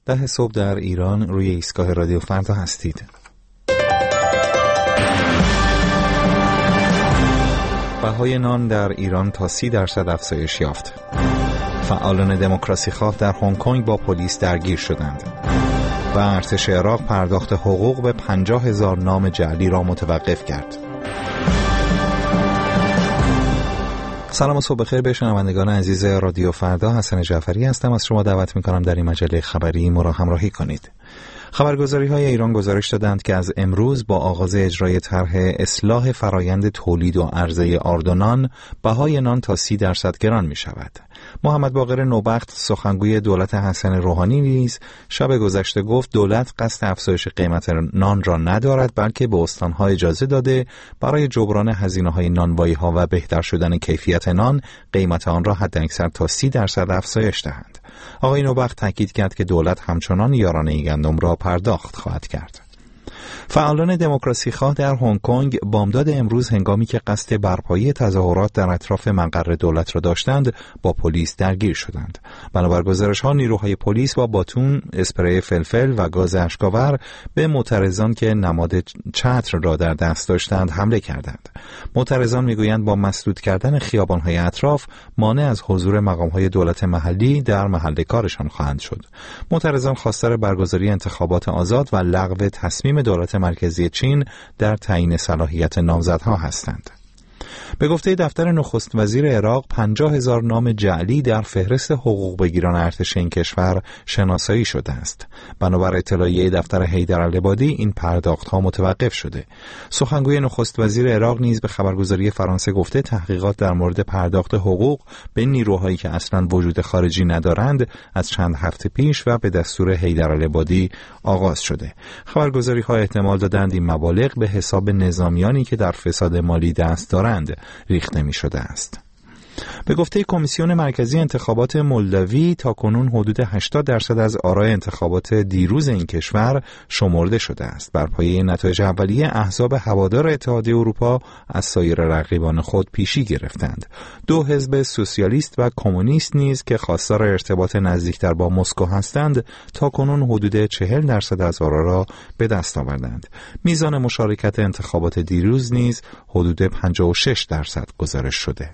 10 صبح در ایران روی ایستگاه رادیو فردا هستید. بهای نان در ایران تا 30% افزایش یافت. فعالان دموکراسی خواه در هنگ کنگ با پلیس درگیر شدند. و ارتش عراق پرداخت حقوق به 50,000 نام جعلی را متوقف کرد. سلام و صبح بخیر به شنوندگان عزیز رادیو فردا. حسن جعفری هستم. از شما دعوت می‌کنم در این مجله خبری ما را همراهی کنید. خبرگزاری‌های ایران گزارش دادند که از امروز با آغاز اجرای طرح اصلاح فرایند تولید و عرضه آرد و نان، بهای نان تا 30% گران می‌شود. محمد باقر نوبخت سخنگوی دولت حسن روحانی نیز شب گذشته گفت دولت قصد افزایش قیمت نان را ندارد، بلکه به استان‌ها اجازه داده برای جبران هزینه‌های نانوایی‌ها و بهتر شدن کیفیت نان قیمت آن را حداکثر تا 30% افزایش دهند. آقای نوبخت تاکید کرد که دولت همچنان یارانه گندم را پرداخت خواهد کرد. فعالان دموکراسی خواه در هنگ کنگ بامداد امروز هنگامی که قصد برپایی تظاهرات در اطراف مقر دولت را داشتند با پلیس درگیر شدند. بنابر گزارش‌ها نیروهای پلیس با باتون، اسپری فلفل و گاز اشک‌آور به معترضان که نماد چتر را در دست داشتند حمله کردند. معترضان میگویند با مسدود کردن خیابان‌های اطراف مانع از حضور مقام‌های دولت محلی در محل کارشان خواهند شد. معترضان خواستار برگزاری انتخابات آزاد و لغو تصمیم دولت مرکزی چین در تعیین صلاحیت نامزدها هستند. به گفته دفتر نخست وزیر عراق 50,000 نام جعلی در فهرست حقوق بگیران ارتش این کشور شناسایی شده است. بنابر اطلاعیه دفتر حیدرالعبادی این پرداخت‌ها متوقف شده. سخنگوی نخست وزیر عراق نیز به خبرگزاری فرانسه گفته تحقیقات در مورد پرداخت حقوق به نیروهایی که اصلاً وجود خارجی ندارند از چند هفته پیش و به دستور حیدرالعبادی آغاز شده. خبرگزاری‌ها احتمال دادند این مبالغ به حساب نظامیانی که در فساد مالی دست دارند ریخته می شده است. به گفته کمیسیون مرکزی انتخابات مولداوی تاکنون حدود 80% از آرای انتخابات دیروز این کشور شمرده شده است. بر پایه نتایج اولیه احزاب هوادار اتحادیه اروپا از سایر رقیبان خود پیشی گرفتند. 2 حزب سوسیالیست و کمونیست نیز که خواستار ارتباط نزدیکتر با مسکو هستند تاکنون حدود 40% از آرا را به دست آوردند. میزان مشارکت انتخابات دیروز نیز حدود 56% گزارش شده.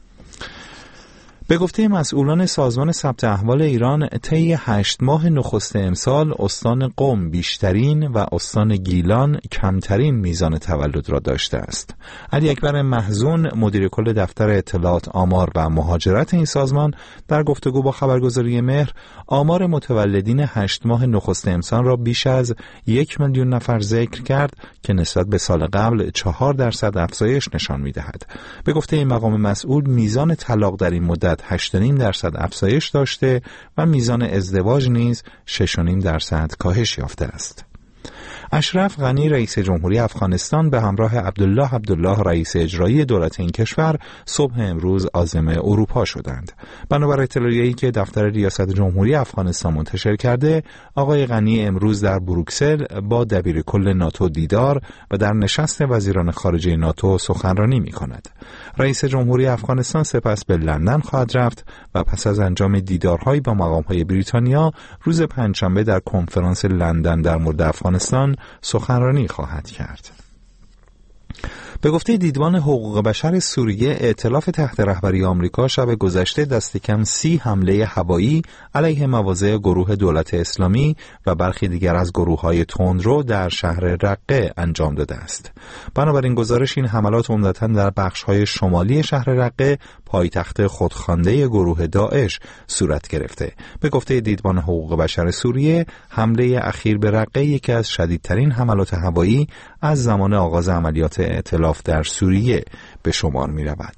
به گفته مسئولان سازمان ثبت احوال ایران طی 8 ماه نخست امسال استان قم بیشترین و استان گیلان کمترین میزان تولد را داشته است. علی اکبر محزون مدیر کل دفتر اطلاعات آمار و مهاجرت این سازمان در گفتگو با خبرگزاری مهر آمار متولدین 8 ماه نخست امسال را بیش از 1 میلیون نفر ذکر کرد که نسبت به سال قبل 4% افزایش نشان می‌دهد. به گفته این مقام مسئول میزان طلاق در این مدت 8.5% افزایش داشته و میزان ازدواج نیز 6.5% کاهش یافته است. اشرف غنی رئیس جمهوری افغانستان به همراه عبدالله رئیس اجرایی دولت این کشور صبح امروز عازم اروپا شدند. بنابر اطلاعیه‌ای که دفتر ریاست جمهوری افغانستان منتشر کرده، آقای غنی امروز در بروکسل با دبیر کل ناتو دیدار و در نشست وزیران خارجه ناتو سخنرانی می‌کند. رئیس جمهوری افغانستان سپس به لندن خواهد رفت و پس از انجام دیدارهایی با مقام‌های بریتانیا روز پنجشنبه در کنفرانس لندن در مورد افغانستان سخنرانی خواهد کرد. به گفته دیدبان حقوق بشر سوریه، ائتلاف تحت رهبری آمریکا شب گذشته دست کم 30 حمله هوایی علیه مواضع گروه دولت اسلامی و برخی دیگر از گروه‌های تندرو در شهر رقه انجام داده است. بنابراین گزارش این حملات عمدتاً در بخش‌های شمالی شهر رقه، پایتخت خودخوانده گروه داعش صورت گرفته. به گفته دیدبان حقوق بشر سوریه، حمله اخیر به رقه یکی از شدیدترین حملات هوایی از زمان آغاز عملیات ائتلاف در سوریه به شمار می رود.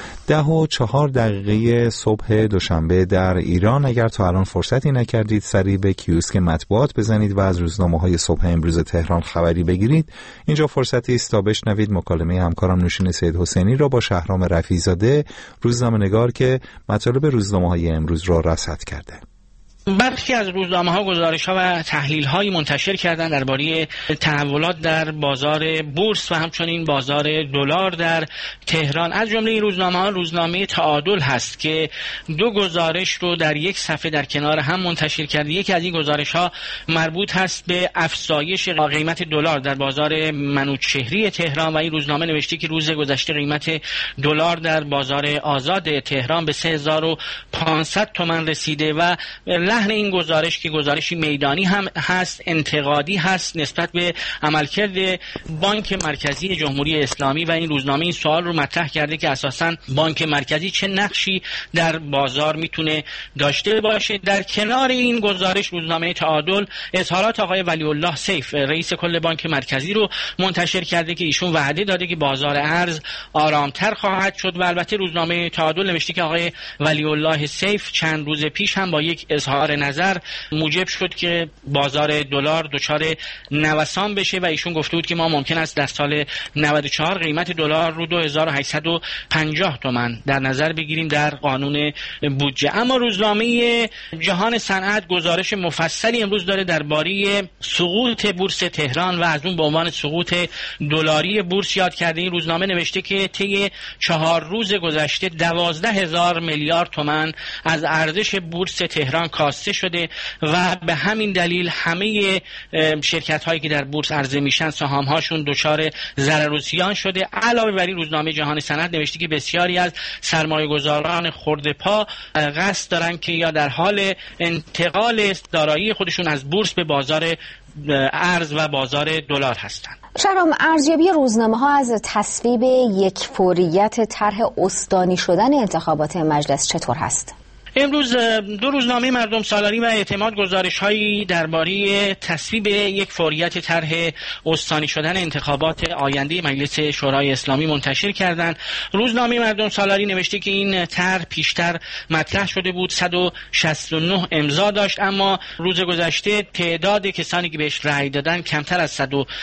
10:04 صبح دوشنبه در ایران. اگر تا الان فرصتی نکردید سریع به کیوسک مطبوعات بزنید و از روزنامه‌های صبح امروز تهران خبری بگیرید، اینجا فرصتی است تا بشنوید مکالمه همکارم نوشین سید حسینی را با شهرام رفیع‌زاده، روزنامه‌نگار که مطالب روزنامه‌های امروز را رصد کرده. برخی از روزنامه‌ها گزارش‌ها و تحلیل‌هایی منتشر کردند درباره تحولات در بازار بورس و همچنین بازار دلار در تهران. از جمله این روزنامه‌ها روزنامه تعادل هست که 2 گزارش رو در یک صفحه در کنار هم منتشر کرده. یکی از این گزارش‌ها مربوط هست به افزایش قیمت دلار در بازار منوچهری تهران و این روزنامه نوشته که روز گذشته قیمت دلار در بازار آزاد تهران به 3500 تومان رسیده و لحن این گزارش که گزارشی میدانی هم هست، انتقادی هست نسبت به عملکرد بانک مرکزی جمهوری اسلامی و این روزنامه این سوال رو مطرح کرده که اساساً بانک مرکزی چه نقشی در بازار میتونه داشته باشه. در کنار این گزارش روزنامه تعادل اظهارات آقای ولی الله سیف رئیس کل بانک مرکزی رو منتشر کرده که ایشون وعده داده که بازار ارز آرامتر خواهد شد و البته روزنامه تعادل نوشته که آقای ولی الله سیف چند روز پیش هم با یک اظهار نظر موجب شد که بازار دلار دچار نوسان بشه و ایشون گفته بود که ما ممکن است در سال 94 قیمت دلار رو 2850 تومان در نظر بگیریم در قانون بودجه. اما روزنامه جهان صنعت گزارش مفصلی امروز داره درباره سقوط بورس تهران و از اون به عنوان سقوط دلاری بورس یاد کرده. این روزنامه نوشته که طی 4 روز گذشته 12,000 میلیارد تومان از ارزش بورس تهران کاسته شده و به همین دلیل همه شرکت هایی که در بورس عرضه میشن سهام هاشون دچار ضرر و زیان شده. علاوه بر این روزنامه جهان صنعت نوشته که بسیاری از سرمایه گذاران خرده پا قصد دارن که یا در حال انتقال دارایی خودشون از بورس به بازار ارز و بازار دلار هستند. شهرام، ارزیابی روزنامه‌ها از تصویب یک فوریت طرح استانی شدن انتخابات مجلس چطور هست؟ امروز 2 روزنامه مردم سالاری و اعتماد گزارش‌هایی درباره تصویب یک فوریت طرح استانی شدن انتخابات آینده مجلس شورای اسلامی منتشر کردند. روزنامه مردم سالاری نوشته که این طرح پیشتر مطرح شده بود، 169 امضا داشت، اما روز گذشته تعداد کسانی که بهش رأی دادن کمتر از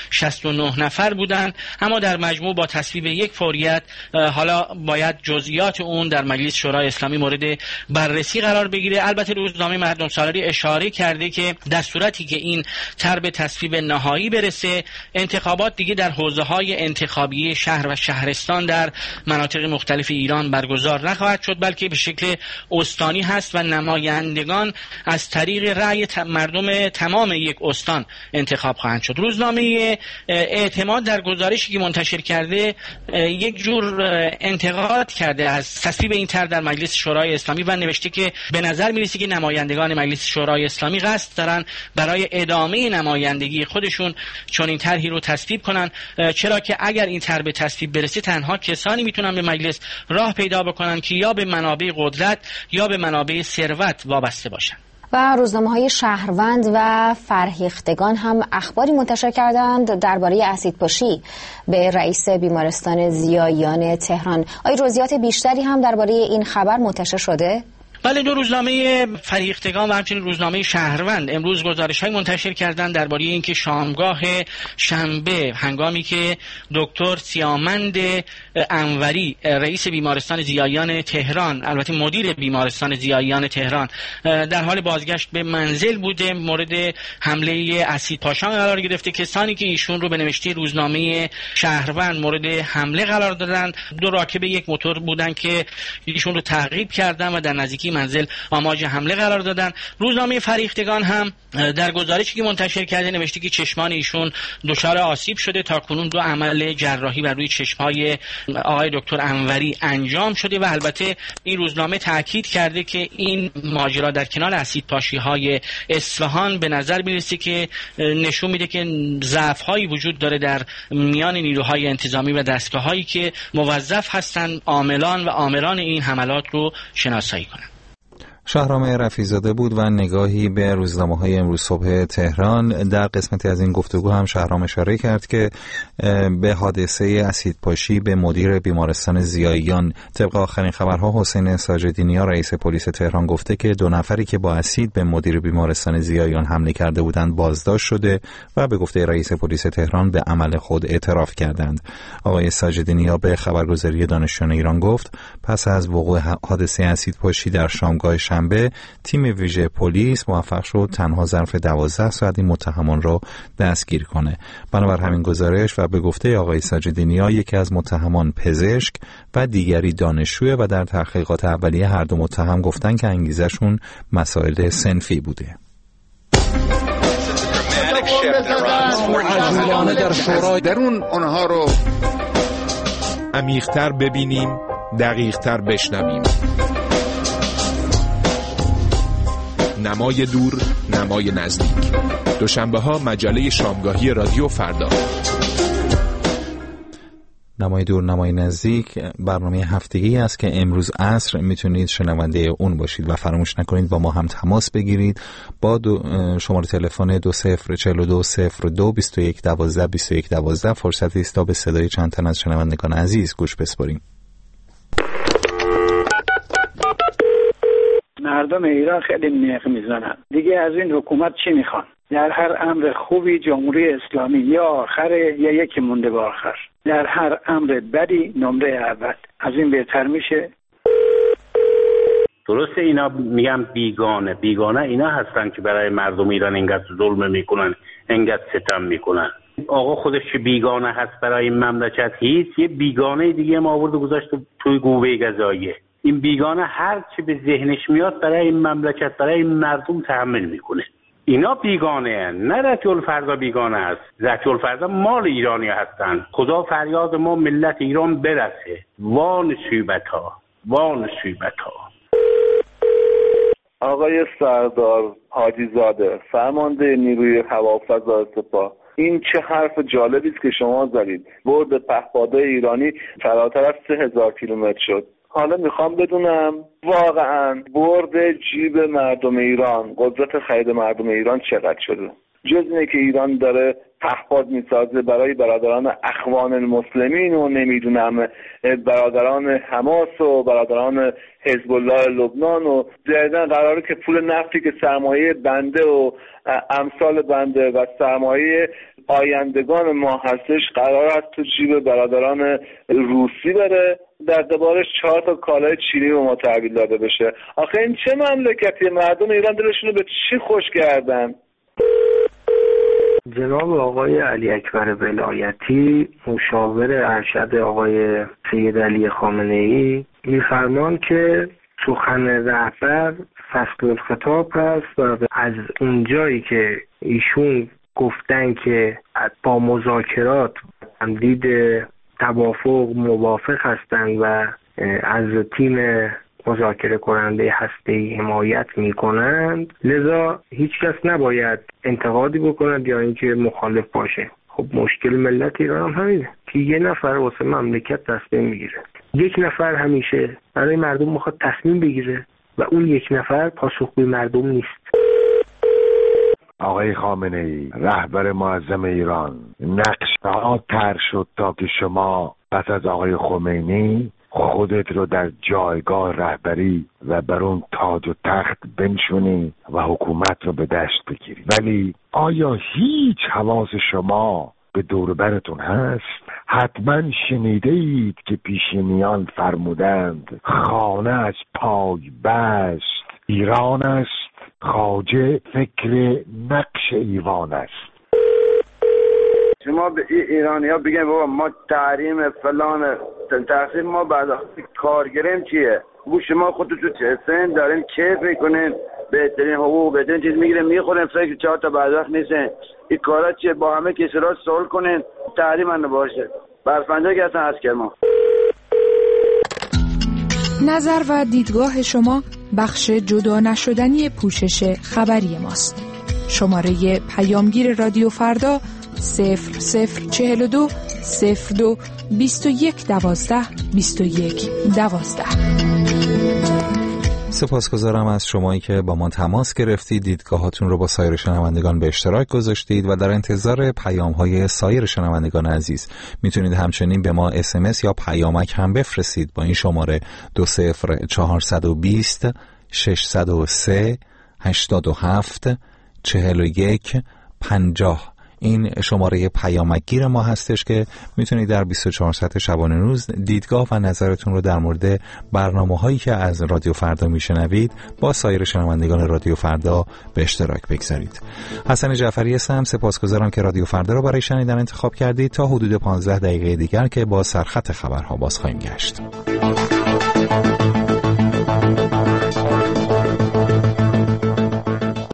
169 نفر بودند. اما در مجموع با تصویب یک فوریت حالا باید جزئیات اون در مجلس شورای اسلامی مورد بررسی قرار بگیره. البته روزنامه مردم سالاری اشاره کرده که در صورتی که این طرح به تصویب نهایی برسه، انتخابات دیگه در حوزه‌های انتخابی شهر و شهرستان در مناطق مختلف ایران برگزار نخواهد شد، بلکه به شکل استانی هست و نمایندگان از طریق رأی مردم تمام یک استان انتخاب خواهند شد. روزنامه اعتماد در گزارشی که منتشر کرده یک جور انتقاد کرده از تصویب این طرح در مجلس شورای اسلامی و نوشته که به نظر میرسه که نمایندگان مجلس شورای اسلامی قصد دارن برای ادامه نمایندگی خودشون چون این طرحی رو تصویب کنن، چرا که اگر این طرح به تصویب برسه تنها کسانی میتونن به مجلس راه پیدا بکنن که یا به منابع قدرت یا به منابع ثروت وابسته باشن. و روزنامه‌های شهروند و فرهیختگان هم اخباری منتشر کردند درباره اسیدپاشی به رئیس بیمارستان ضیاییان تهران. آیا جزئیات بیشتری هم درباره این خبر منتشر شده؟ بله، 2 روزنامه فرهیختگان و همچنین روزنامه شهروند امروز گزارش‌های منتشر کردند درباره اینکه شامگاه شنبه هنگامی که دکتر سیامند انوری رئیس بیمارستان ضیاییان تهران، البته مدیر بیمارستان ضیاییان تهران، در حال بازگشت به منزل بوده، مورد حمله اسیدپاشان قرار گرفته. کسانی که ایشون رو به نوشته روزنامه شهروند مورد حمله قرار دادند 2 راکب یک موتور بودند که ایشون رو تعقیب کردند و در نزدیکی منزل آماج حمله قرار دادن. روزنامه فرهیختگان هم در گزارشی که منتشر کرده نوشته که چشمان ایشون دچار آسیب شده. تاکنون 2 عمل جراحی بر روی چشم‌های آقای دکتر انوری انجام شده و البته این روزنامه تاکید کرده که این ماجرا در کنار اسیدپاشی‌های اصفهان به نظر میرسه که نشون میده که ضعف‌هایی وجود داره در میان نیروهای انتظامی و دستگاه‌هایی که موظف هستند عاملان و آمران این حملات رو شناسایی کنند. شهرام رفیع‌زاده بود و نگاهی به روزنامه‌های امروز صبح تهران. در قسمتی از این گفتگو هم شهرام اشاره کرد که به حادثه اسیدپاشی به مدیر بیمارستان ضیاییان طبق آخرین خبرها حسین ساجدی‌نیا رئیس پلیس تهران گفته که 2 نفری که با اسید به مدیر بیمارستان ضیاییان حمله کرده بودند بازداشت شده و به گفته رئیس پلیس تهران به عمل خود اعتراف کردند. آقای ساجدی‌نیا به خبرگزاری دانشجویان ایران گفت پس از وقوع حادثه اسیدپاشی در شامگاه شنبه تیم ویژه پلیس موفق شد تنها ظرف 12 ساعت این متهمان را دستگیر کنه. بنابر همین گزارش و به گفته آقای ساجدینیا، یکی از متهمان پزشک و دیگری دانشجوه و در تحقیقات اولیه هر دو متهم گفتن که انگیزشون مسائل صنفی بوده. درون اونها رو عمیق‌تر ببینیم، دقیق‌تر بشنویم. نمای دور، نمای نزدیک. دوشنبه‌ها مجله شامگاهی رادیو فردا. نمای دور نمای نزدیک برنامه هفتگی است که امروز عصر میتونید شنونده اون باشید و فراموش نکنید با ما هم تماس بگیرید با شماره تلفن 2042022112 فرصتی است تا به صدای چند تن از شنوندگان عزیز گوش بسپاریم. مردم ایران خیلی میخ میزنن دیگه. از این حکومت چی میخوان؟ در هر امر خوبی جمهوری اسلامی یا آخره یا یکی مونده به آخر. در هر امر بدی نمره اول. از این بهتر میشه؟ درسته اینا میگم بیگانه اینا هستن که برای مردم ایران اینقدر ظلم میکنن، اینقدر ستم میکنن. آقا خودش چه بیگانه هست برای این مملکت؟ هیچ. یه بیگانه دیگه ما آورد و گذاشت توی گوبه قضاییه. این بیگانه هر چی به ذهنش میاد برای این مملکت، برای این مردم تحمل میکنه. اینا بیگانه هستن، نه رتی‌الفردا بیگانه است. رتی‌الفردا مال ایرانی هستن. خدا فریاد ما ملت ایران برسه. وان نصیبتها. آقای سردار حاجی زاده، فرمانده نیروی هوافضا سپاه، این چه حرف جالبی است که شما زدید. برد پهپادهای ایرانی فراتر از 3000 کیلومتر شد. حالا میخوام بدونم واقعا برد جیب مردم ایران، قدرت خرید مردم ایران چقدر شده؟ جز اینه که ایران داره پهپاد میسازه برای برادران اخوان المسلمین و نمیدونم برادران حماس و برادران حزب الله لبنان و جدیدن قراره که پول نفتی که سرمایه بنده و امثال بنده و سرمایه آیندگان ما هستش قرار است تو جیب برادران روسی بره، در قبالش 4 تا کالای چینی به ما تحویل داده بشه. آخه این چه مملکتی؟ مردم ایران دلشون رو به چی خوش کردن؟ جناب آقای علی اکبر ولایتی، مشاور ارشد آقای سید علی خامنه‌ای، می‌فرمان که سخن رهبر فصل الخطاب هست و از اونجایی که ایشون گفتن که با مذاکرات تمدید توافق موافق هستند و از تیم مذاکره کننده هسته‌ای حمایت می‌کنند، لذا هیچ کس نباید انتقادی بکند یا اینکه مخالف باشه. خب مشکل ملت ایران هم همینه که یه نفر واسه مملکت تصمیم میگیره. یک نفر همیشه برای مردم میخواد تصمیم بگیره و اون یک نفر پاسخگوی مردم نیست. آقای خامنه‌ای، رهبر معظم ایران، نقشه‌ها طرح شد تا که شما پس از آقای خمینی خودت رو در جایگاه رهبری و بر اون تاج و تخت بنشونی و حکومت رو به دست بگیری. ولی آیا هیچ حواس شما به دور برتون هست؟ حتما شنیده اید که پیشینیان فرمودند خانه از پای بست ایران است، خواجه فکر نقش ایوان است. شما به ایرانی ها بگن بابا ما تحریم فلان تقسیم ما بعد کارگریم چیه؟ بگو شما خودتون تو سن دارین کیف میکنین، بهترین حقوق بهترین چیز میگیرین میخورین، فکر 4 تا بدبخت نیستین. این کارا چیه؟ با همه کسرات سوال کنین، تحریم من باشه. برفنده که اصلا هست کرما. نظر و دیدگاه شما بخش جدا نشدنی پوشش خبری ماست. شماره پیامگیر رادیو فردا 0042 02 21 12 21 12. سپاسگزارم از شمایی که با ما تماس گرفتید، دیدگاهاتون رو با سایر شنوندگان به اشتراک گذاشتید و در انتظار پیام‌های سایر شنوندگان عزیز میتونید همچنین به ما SMS یا پیامک هم بفرستید با این شماره 20420 603 87 41 50. این شماره پیامکگیر ما هستش که میتونید در 24 ساعت شبانه روز دیدگاه و نظرتون رو در مورد برنامه‌هایی که از رادیو فردا میشنوید با سایر شنوندگان رادیو فردا به اشتراک بگذارید. حسن جعفری هستم، سپاسگزارم که رادیو فردا رو برای شنیدن انتخاب کردید. تا حدود 15 دقیقه دیگر که با سرخط خبرها باز خواهیم گشت.